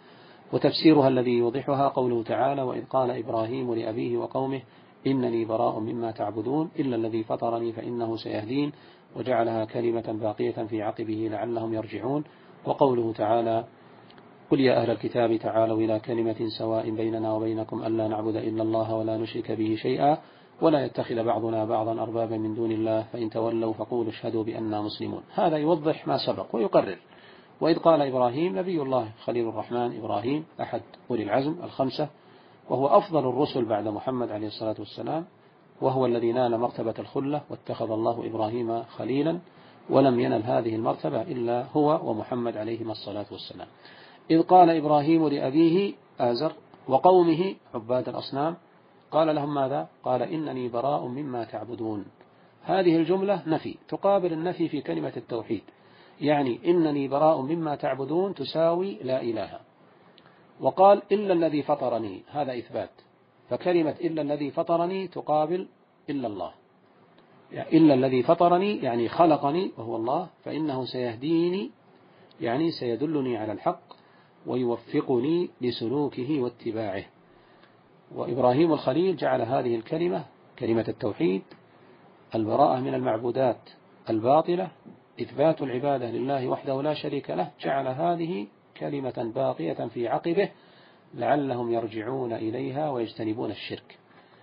Speaker 1: وتفسيرها الذي يوضحها قوله تعالى: وإذ قال إبراهيم لأبيه وقومه إنني براء مما تعبدون إلا الذي فطرني فإنه سيهدين، وجعلها كلمة باقية في عقبه لعلهم يرجعون. وقوله تعالى: قل يا أهل الكتاب تعالوا إلى كلمة سواء بيننا وبينكم ألا نعبد إلا الله ولا نشرك به شيئا ولا يتخذ بعضنا بعضا أربابا من دون الله فإن تولوا فقولوا اشهدوا بأننا مسلمون. هذا يوضح ما سبق ويقرر. وإذ قال إبراهيم نبي الله خليل الرحمن إبراهيم أحد أولي العزم الخمسة، وهو أفضل الرسل بعد محمد عليه الصلاة والسلام، وهو الذي نال مرتبة الخلة، واتخذ الله إبراهيم خليلا، ولم ينل هذه المرتبة إلا هو ومحمد عليهما الصلاة والسلام. إذ قال إبراهيم لأبيه آزر وقومه عباد الأصنام قال لهم ماذا؟ قال إنني براء مما تعبدون. هذه الجملة نفي تقابل النفي في كلمة التوحيد، يعني إنني براء مما تعبدون تساوي لا إله. وقال إلا الذي فطرني، هذا إثبات، فكلمة إلا الذي فطرني تقابل إلا الله، يعني إلا الذي فطرني يعني خلقني وهو الله، فإنه سيهديني يعني سيدلني على الحق ويوفقني لسلوكه واتباعه. وإبراهيم الخليل جعل هذه الكلمة كلمة التوحيد البراءة من المعبودات الباطلة، إثبات العبادة لله وحده لا شريك له، جعل هذه كلمة باقية في عقبه لعلهم يرجعون إليها ويجتنبون الشرك.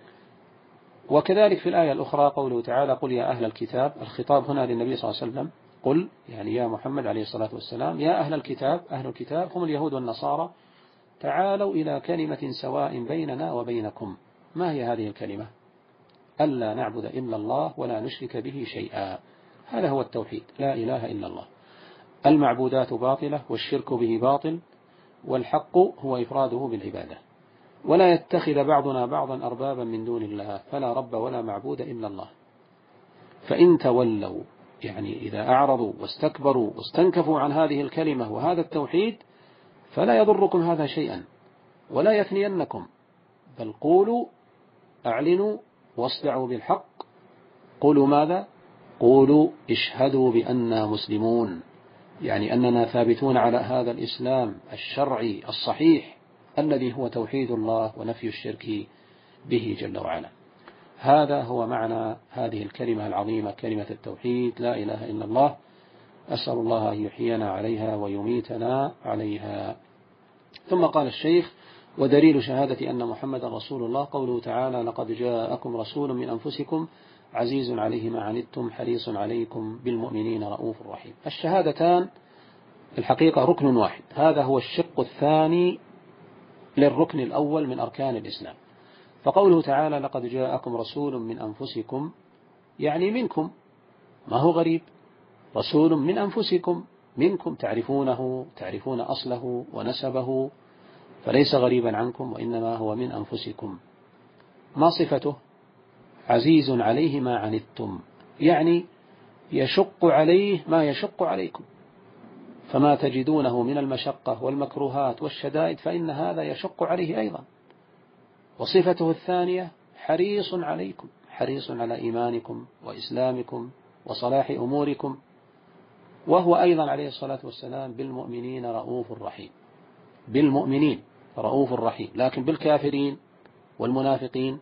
Speaker 1: وكذلك في الآية الأخرى قوله تعالى: قل يا أهل الكتاب، الخطاب هنا للنبي صلى الله عليه وسلم، قل يعني يا محمد عليه الصلاة والسلام، يا أهل الكتاب، أهل الكتاب هم اليهود والنصارى، تعالوا إلى كلمة سواء بيننا وبينكم. ما هي هذه الكلمة؟ ألا نعبد إلا الله ولا نشرك به شيئا. هذا هو التوحيد، لا إله إلا الله. المعبودات باطلة والشرك به باطل، والحق هو إفراده بالعبادة. ولا يتخذ بعضنا بعضا أربابا من دون الله، فلا رب ولا معبود إلا الله. فإن تولوا يعني إذا أعرضوا واستكبروا واستنكفوا عن هذه الكلمة وهذا التوحيد فلا يضركم هذا شيئا ولا يثنينكم، بل قولوا أعلنوا واصدعوا بالحق. قولوا ماذا؟ قولوا اشهدوا بأننا مسلمون، يعني أننا ثابتون على هذا الإسلام الشرعي الصحيح الذي هو توحيد الله ونفي الشرك به جل وعلا. هذا هو معنى هذه الكلمة العظيمة، كلمة التوحيد، لا إله إلا الله. أسأل الله أن يحيينا عليها ويميتنا عليها. ثم قال الشيخ: ودليل شهادة أن محمد رسول الله قوله تعالى: لقد جاءكم رسول من أنفسكم عزيز عليه ما عنتم حريص عليكم بالمؤمنين رؤوف رحيم. الشهادتان الحقيقة ركن واحد، هذا هو الشق الثاني للركن الأول من أركان الإسلام. فقوله تعالى: لقد جاءكم رسول من أنفسكم يعني منكم، ما هو غريب، رسول من أنفسكم، منكم، تعرفونه، تعرفون أصله ونسبه، فليس غريبا عنكم وإنما هو من أنفسكم. ما صفته؟ عزيز عليه ما عنتم، يعني يشق عليه ما يشق عليكم، فما تجدونه من المشقة والمكروهات والشدائد فإن هذا يشق عليه أيضا. وصفته الثانية حريص عليكم، حريص على إيمانكم وإسلامكم وصلاح أموركم، وهو أيضا عليه الصلاة والسلام بالمؤمنين رؤوف رحيم. بالمؤمنين رؤوف رحيم، لكن بالكافرين والمنافقين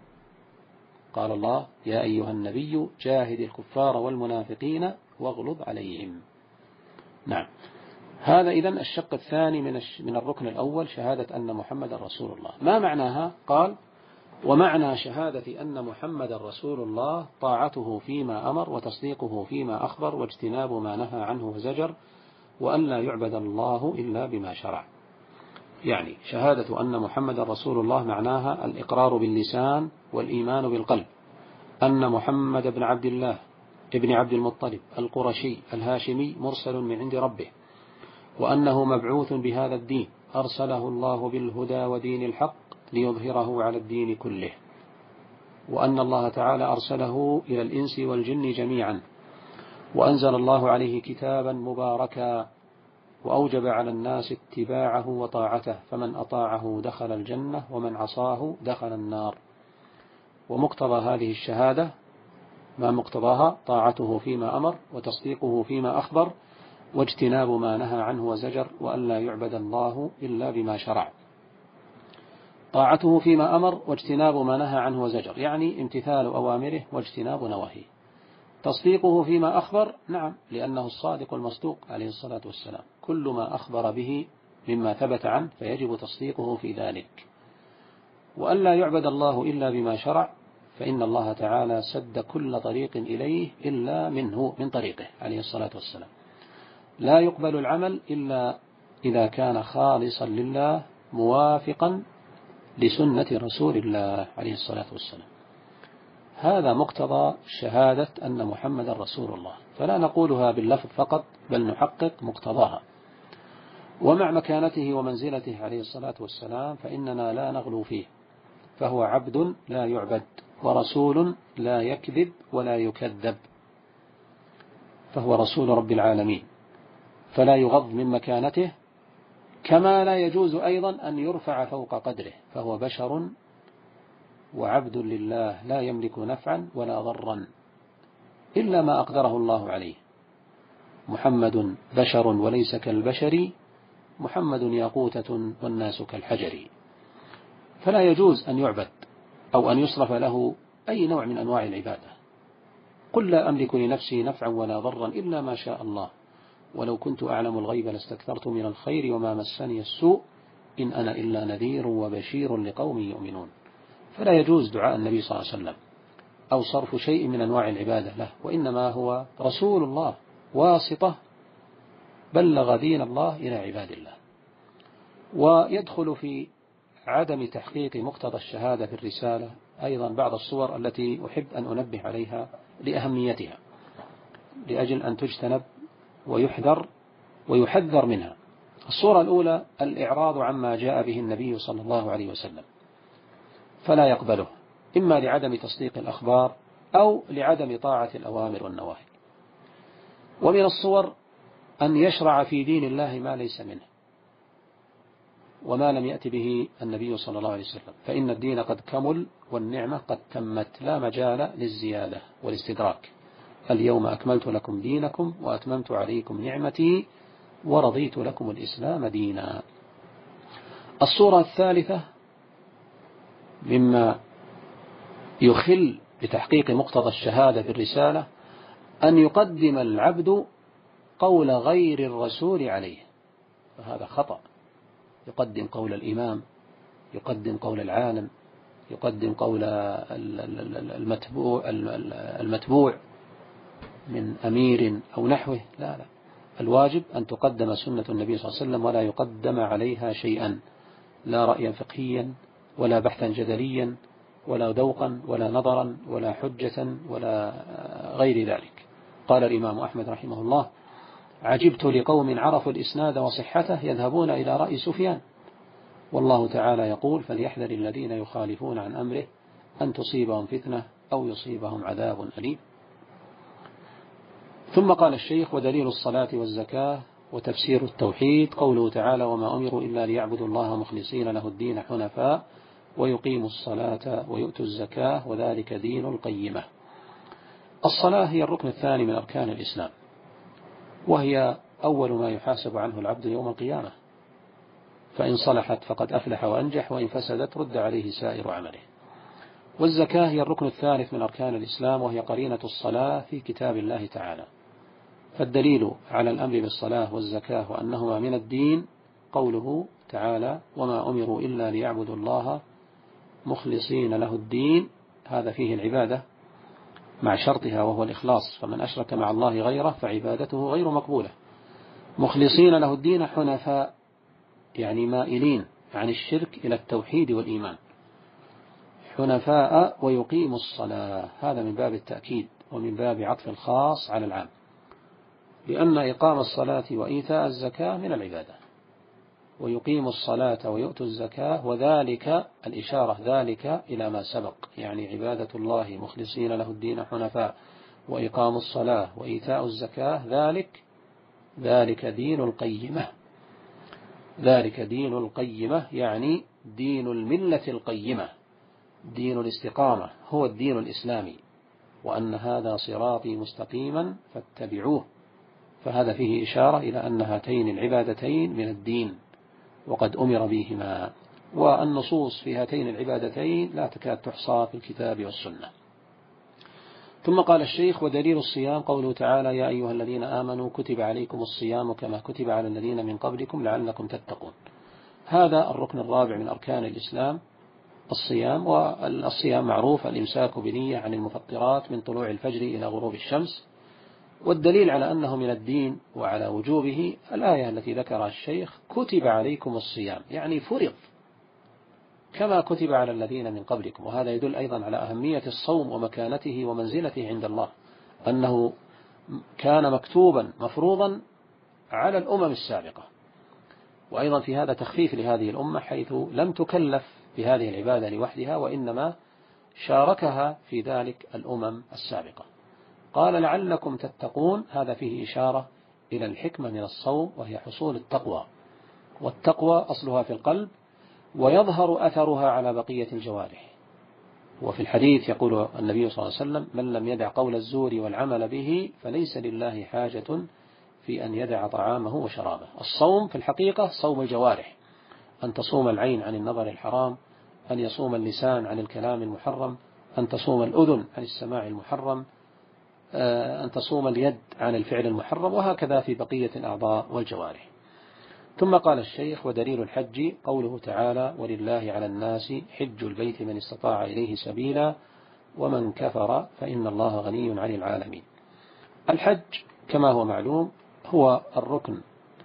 Speaker 1: قال الله: يا أيها النبي جاهد الكفار والمنافقين واغلظ عليهم. نعم، هذا إذن الشق الثاني من من الركن الأول، شهادة أن محمد رسول الله. ما معناها؟ قال: ومعنى شهادة أن محمد رسول الله طاعته فيما أمر وتصديقه فيما أخبر واجتناب ما نهى عنه وزجر، وأن لا يعبد الله إلا بما شرع. يعني شهادة أن محمد رسول الله معناها الإقرار باللسان والإيمان بالقلب أن محمد بن عبد الله ابن عبد المطلب القرشي الهاشمي مرسل من عند ربه، وأنه مبعوث بهذا الدين، أرسله الله بالهدى ودين الحق ليظهره على الدين كله، وأن الله تعالى أرسله إلى الإنس والجن جميعا، وأنزل الله عليه كتابا مباركا، وأوجب على الناس اتباعه وطاعته، فمن أطاعه دخل الجنة ومن عصاه دخل النار. ومقتضى هذه الشهادة ما مقتضاها؟ طاعته فيما أمر وتصديقه فيما أخبر، واجتناب ما نهى عنه وزجر، وأن لا يعبد الله إلا بما شرع. طاعته فيما أمر واجتناب ما نهى عنه وزجر، يعني امتثال أوامره واجتناب نواهيه. تصديقه فيما أخبر، نعم، لأنه الصادق المصدوق عليه الصلاة والسلام، كل ما أخبر به مما ثبت عنه فيجب تصديقه في ذلك. وأن لا يعبد الله إلا بما شرع، فإن الله تعالى سد كل طريق إليه إلا منه، من طريقه عليه الصلاة والسلام. لا يقبل العمل إلا إذا كان خالصا لله موافقا لسنة رسول الله عليه الصلاة والسلام. هذا مقتضى شهادة أن محمد رسول الله، فلا نقولها باللفظ فقط بل نحقق مقتضاها. ومع مكانته ومنزلته عليه الصلاة والسلام فإننا لا نغلو فيه، فهو عبد لا يعبد، ورسول لا يكذب ولا يكذب، فهو رسول رب العالمين، فلا يغض من مكانته، كما لا يجوز أيضا أن يرفع فوق قدره، فهو بشر وعبد لله لا يملك نفعا ولا ضرا إلا ما أقدره الله عليه. محمد بشر وليس كالبشر، محمد ياقوتة والناس كالحجر. فلا يجوز أن يعبد أو أن يصرف له أي نوع من أنواع العبادة. قل لا أملك لنفسي نفعا ولا ضرا إلا ما شاء الله، ولو كنت أعلم الغيب لاستكثرت من الخير وما مسني السوء إن أنا إلا نذير وبشير لقوم يؤمنون. فلا يجوز دعاء النبي صلى الله عليه وسلم أو صرف شيء من أنواع العبادة له، وإنما هو رسول الله واسطة بلغ دين الله إلى عباد الله. ويدخل في عدم تحقيق مقتضى الشهادة في الرسالة أيضا بعض الصور التي أحب أن أنبه عليها لأهميتها، لأجل أن تجتنب ويحذر ويحذر منها. الصورة الأولى الإعراض عما جاء به النبي صلى الله عليه وسلم، فلا يقبله، إما لعدم تصديق الأخبار أو لعدم طاعة الأوامر والنواهي. ومن الصور أن يشرع في دين الله ما ليس منه وما لم يأتي به النبي صلى الله عليه وسلم، فإن الدين قد كمل والنعمة قد تمت، لا مجال للزيادة والاستدراك. اليوم أكملت لكم دينكم وأتممت عليكم نعمتي ورضيت لكم الإسلام دينا. الصورة الثالثة مما يخل بتحقيق مقتضى الشهادة في الرسالة أن يقدم العبد قول غير الرسول عليه، فهذا خطأ. يقدم قول الإمام، يقدم قول العالم، يقدم قول المتبوع, المتبوع من أمير أو نحوه، لا لا، الواجب أن تقدم سنة النبي صلى الله عليه وسلم ولا يقدم عليها شيئا، لا رأيا فقهيا ولا بحثا جدليا ولا ذوقا ولا نظرا ولا حجة ولا غير ذلك. قال الإمام أحمد رحمه الله: عجبت لقوم عرفوا الإسناد وصحته يذهبون إلى رأي سفيان، والله تعالى يقول: فليحذر الذين يخالفون عن أمره أن تصيبهم فتنة أو يصيبهم عذاب أليم. ثم قال الشيخ: ودليل الصلاة والزكاة وتفسير التوحيد قوله تعالى: وما أمروا إلا ليعبدوا الله مخلصين له الدين حنفاء ويقيموا الصلاة ويؤتوا الزكاة وذلك دين القيمة. الصلاة هي الركن الثاني من أركان الإسلام، وهي أول ما يحاسب عنه العبد يوم القيامة، فإن صلحت فقد أفلح وأنجح، وإن فسدت رد عليه سائر عمله. والزكاة هي الركن الثالث من أركان الإسلام، وهي قرينة الصلاة في كتاب الله تعالى. فالدليل على الأمر بالصلاة والزكاة وأنهما من الدين قوله تعالى: وما أمروا إلا ليعبدوا الله مخلصين له الدين، هذا فيه العبادة مع شرطها وهو الإخلاص، فمن أشرك مع الله غيره فعبادته غير مقبولة. مخلصين له الدين حنفاء، يعني مائلين عن الشرك إلى التوحيد والإيمان. حنفاء ويقيم الصلاة، هذا من باب التأكيد ومن باب عطف الخاص على العام، لأن إقام الصلاة وإيتاء الزكاة من العبادة. ويقيم الصلاة ويؤتوا الزكاة، وذلك الإشارة ذلك إلى ما سبق، يعني عبادة الله مخلصين له الدين حنفاء وإقام الصلاة وإيتاء الزكاة، ذلك ذلك دين القيمة. ذلك دين القيمة يعني دين الملة القيمة، دين الاستقامة، هو الدين الإسلامي. وأن هذا صراطي مستقيما فاتبعوه، فهذا فيه إشارة إلى أن هاتين العبادتين من الدين وقد أمر بهما، والنصوص في هاتين العبادتين لا تكاد تحصى في الكتاب والسنة. ثم قال الشيخ: ودليل الصيام قوله تعالى: يا أيها الذين آمنوا كتب عليكم الصيام كما كتب على الذين من قبلكم لعلكم تتقون. هذا الركن الرابع من أركان الإسلام، الصيام. والصيام معروف الإمساك بنية عن المفطرات من طلوع الفجر إلى غروب الشمس. والدليل على أنه من الدين وعلى وجوبه الآية التي ذكرها الشيخ: كتب عليكم الصيام، يعني فرض كما كتب على الذين من قبلكم. وهذا يدل أيضا على أهمية الصوم ومكانته ومنزلته عند الله، أنه كان مكتوبا مفروضا على الأمم السابقة. وأيضا في هذا تخفيف لهذه الأمة، حيث لم تكلف بهذه العبادة لوحدها، وإنما شاركها في ذلك الأمم السابقة. قال: لعلكم تتقون، هذا فيه إشارة إلى الحكمة من الصوم، وهي حصول التقوى. والتقوى أصلها في القلب، ويظهر أثرها على بقية الجوارح. وفي الحديث يقول النبي صلى الله عليه وسلم: من لم يدع قول الزور والعمل به فليس لله حاجة في أن يدع طعامه وشرابه. الصوم في الحقيقة صوم الجوارح، أن تصوم العين عن النظر الحرام، أن يصوم اللسان عن الكلام المحرم، أن تصوم الأذن عن السماع المحرم، أن تصوم اليد عن الفعل المحرم، وهكذا في بقية الأعضاء والجوارح. ثم قال الشيخ: ودليل الحج قوله تعالى: ولله على الناس حج البيت من استطاع إليه سبيلا ومن كفر فإن الله غني عن العالمين. الحج كما هو معلوم هو الركن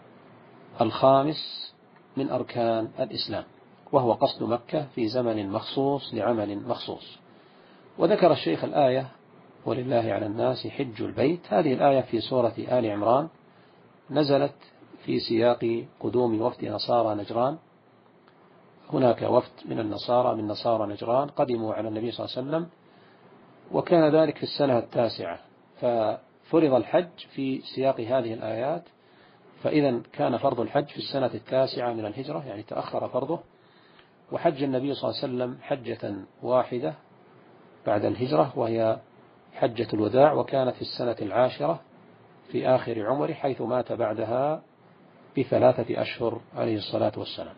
Speaker 1: الخامس من أركان الإسلام، وهو قصد مكة في زمن مخصوص لعمل مخصوص. وذكر الشيخ الآية: ولله على الناس حج البيت. هذه الآية في سورة آل عمران، نزلت في سياق قدوم وفد نصارى نجران. هناك وفد من النصارى من نصارى نجران قدموا على النبي صلى الله عليه وسلم، وكان ذلك في السنة التاسعة، ففرض الحج في سياق هذه الآيات. فإذا كان فرض الحج في السنة التاسعة من الهجرة، يعني تأخر فرضه. وحج النبي صلى الله عليه وسلم حجة واحدة بعد الهجرة، وهي حجة الوداع، وكانت في السنة العاشرة في آخر عمره، حيث مات بعدها بثلاثة أشهر عليه الصلاة والسلام.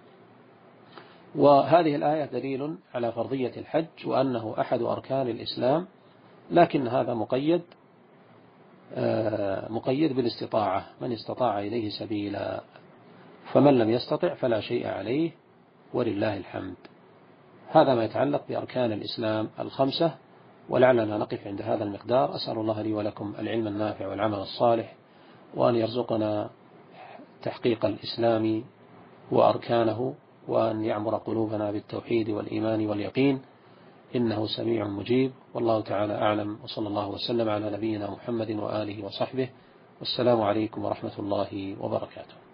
Speaker 1: وهذه الآية دليل على فرضية الحج، وأنه أحد أركان الإسلام، لكن هذا مقيد مقيد بالاستطاعة، من استطاع إليه سبيلا، فمن لم يستطع فلا شيء عليه ولله الحمد. هذا ما يتعلق بأركان الإسلام الخمسة، ولعلنا نقف عند هذا المقدار. أسأل الله لي ولكم العلم النافع والعمل الصالح، وأن يرزقنا تحقيق الإسلام وأركانه، وأن يعمر قلوبنا بالتوحيد والإيمان واليقين، إنه سميع مجيب. والله تعالى أعلم، وصلى الله وسلم على نبينا محمد وآله وصحبه، والسلام عليكم ورحمة الله وبركاته.